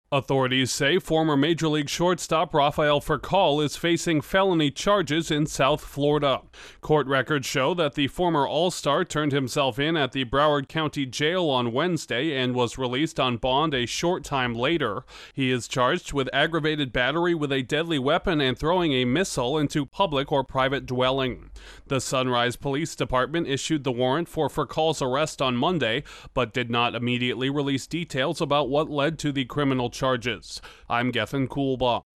Authorities say former Major League shortstop Rafael Furcal is facing felony charges in South Florida. Court records show that the former All-Star turned himself in at the Broward County Jail on Wednesday and was released on bond a short time later. He is charged with aggravated battery with a deadly weapon and throwing a missile into public or private dwelling. The Sunrise Police Department issued the warrant for Furcal's arrest on Monday, but did not immediately release details about what led to the criminal charges. I'm Gethin Coolbaugh.